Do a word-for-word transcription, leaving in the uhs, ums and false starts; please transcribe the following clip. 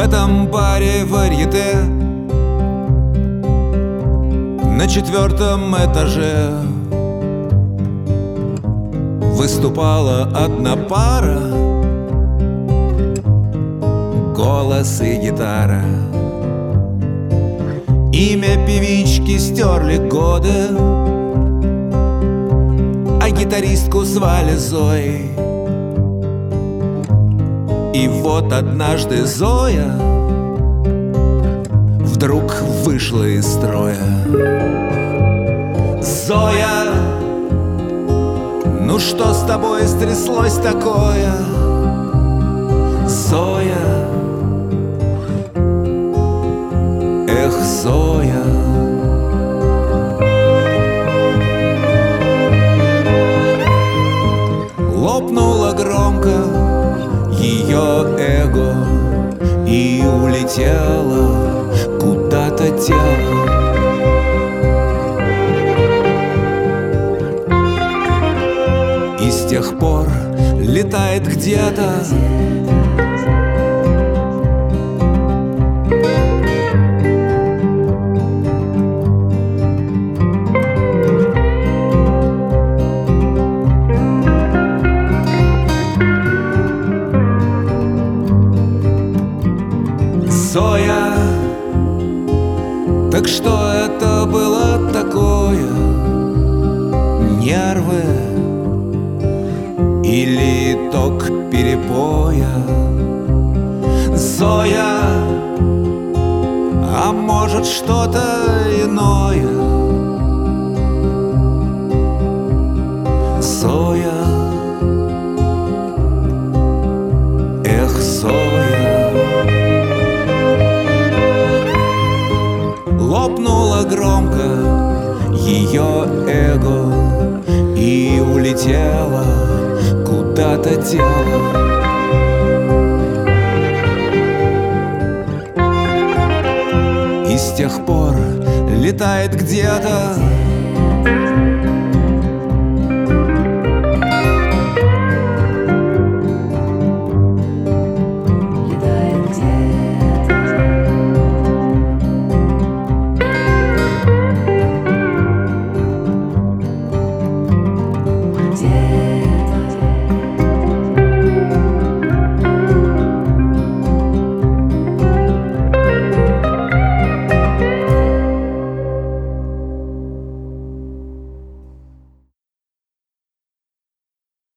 этом баре варьете на четвертом этаже выступала одна пара, голос и гитара. Имя певички стерли годы, а гитаристку звали Зоей. И вот однажды Зоя вдруг вышла из строя. Зоя, ну что с тобой стряслось такое? Зоя, эх, Зоя. Лопнуло громко ее эго и улетело куда-то тело. И с тех пор летает где-то Зоя. Так что это было такое? Нервы или итог перепоя? Зоя, а может что-то иное? Зоя, эх, Зоя. Лопнуло громко ее эго и улетело куда-то тело. И с тех пор летает где-то